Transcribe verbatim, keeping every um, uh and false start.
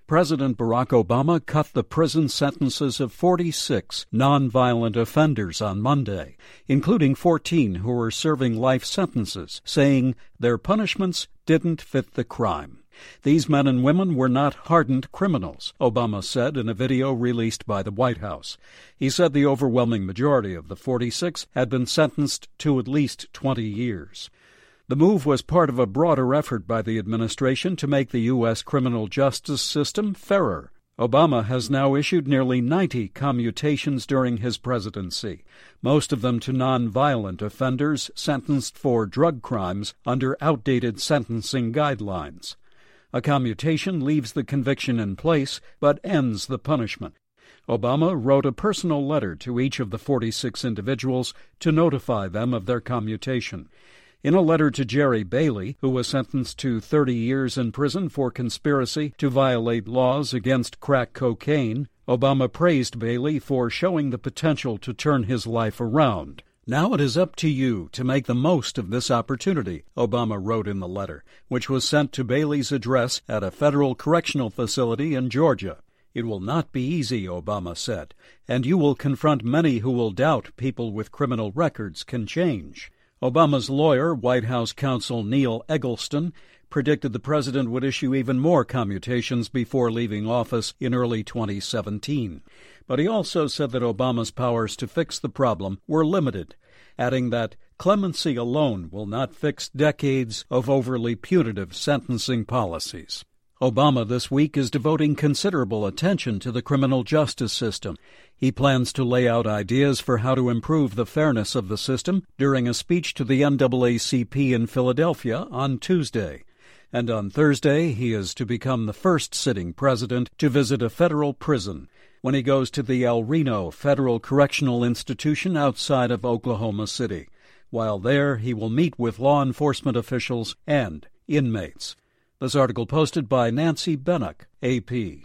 President Barack Obama cut the prison sentences of forty-six nonviolent offenders on Monday, including fourteen who were serving life sentences, saying their punishments didn't fit the crime. These men and women were not hardened criminals, Obama said in a video released by the White House. He said the overwhelming majority of the forty-six had been sentenced to at least twenty years. The move was part of a broader effort by the administration to make the U S criminal justice system fairer. Obama has now issued nearly ninety commutations during his presidency, most of them to nonviolent offenders sentenced for drug crimes under outdated sentencing guidelines. A commutation leaves the conviction in place but ends the punishment. Obama wrote a personal letter to each of the forty-six individuals to notify them of their commutation. In a letter to Jerry Bailey, who was sentenced to thirty years in prison for conspiracy to violate laws against crack cocaine, Obama praised Bailey for showing the potential to turn his life around. "Now it is up to you to make the most of this opportunity," Obama wrote in the letter, which was sent to Bailey's address at a federal correctional facility in Georgia. "It will not be easy," Obama said, "and you will confront many who will doubt people with criminal records can change." Obama's lawyer, White House counsel Neil Eggleston, predicted the president would issue even more commutations before leaving office in early twenty seventeen. But he also said that Obama's powers to fix the problem were limited, adding that clemency alone will not fix decades of overly punitive sentencing policies. Obama this week is devoting considerable attention to the criminal justice system. He plans to lay out ideas for how to improve the fairness of the system during a speech to the N double A C P in Philadelphia on Tuesday. And on Thursday, he is to become the first sitting president to visit a federal prison when he goes to the El Reno Federal Correctional Institution outside of Oklahoma City. While there, he will meet with law enforcement officials and inmates. This article posted by Nancy Bennock, A P.